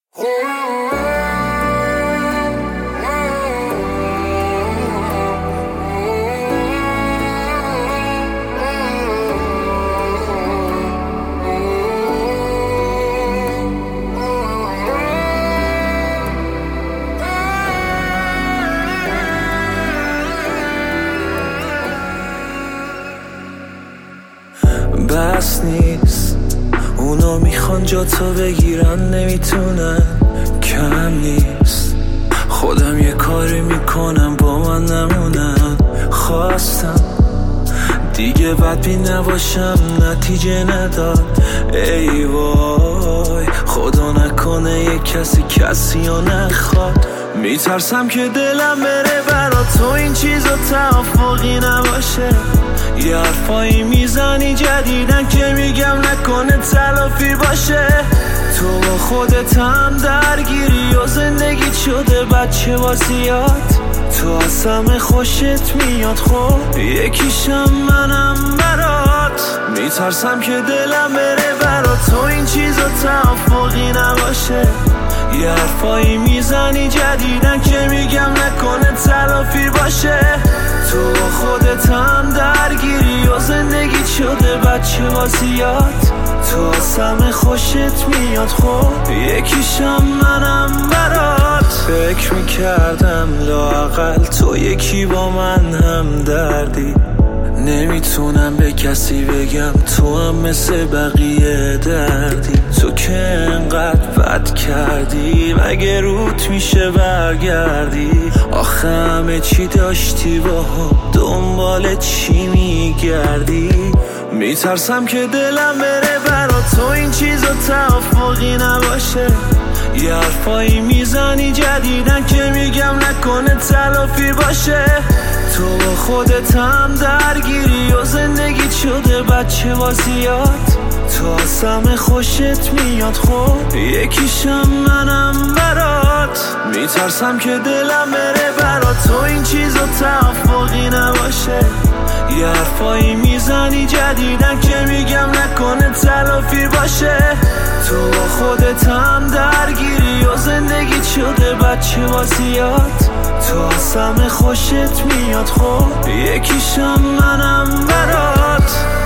بس نیست اونا میخوان جا تو بگیرن، نمیتونن، کم نیست خودم یه کاری میکنم با من نمونن. خواستم دیگه بدبین نباشم، نتیجه نداد. ای وای خدا نکنه یه کسی رو نخواد. میترسم که دلم بره برا تو این چیزا توافقی نباشه. یه حرفایی میزنی جدیدن که میگم نکنه تلافی باشه. تو با خودت هم درگیری و زندگی شده بچه بازیات. تو از همه خوشت میاد، خب یکیشم منم برات. میترسم که دلم بره برا تو این چیزا توافقی نباشه. یه حرفایی میزنی جدیدن که میگم نکنه تلافی باشه. تو با خودت هم درگیری و زندگی شده بچه بازیات. تو از همه خوشت میاد، خب یکیشم منم برات. فکر میکردم لااقل تو یکی با من هم دردی. نمیتونم به کسی بگم تو هم مثل بقیه دردی. تو که انقدر بد کردی مگه روت میشه برگردی؟ آخه همه چی داشتی با هم، دنبال چی میگردی؟ میترسم که دلم بره برا تو این چیزا توافقی نباشه. یه حرفایی میزنی جدیدن که میگم نکنه تلافی باشه. تو با خودت هم درگیری و زندگی شده بچه بازیات. تو از همه خوشت میاد، خب یکیشم منم برات. میترسم که دلم بره برا تو این چیزا توافقی نباشه. یه حرفایی میزنی جدیدن که میگم نکنه تلافی باشه. تو با خودت هم درگیری و زندگی شده بچه بازیات. تو از همه خوشت میاد، خب یکیشم منم برات.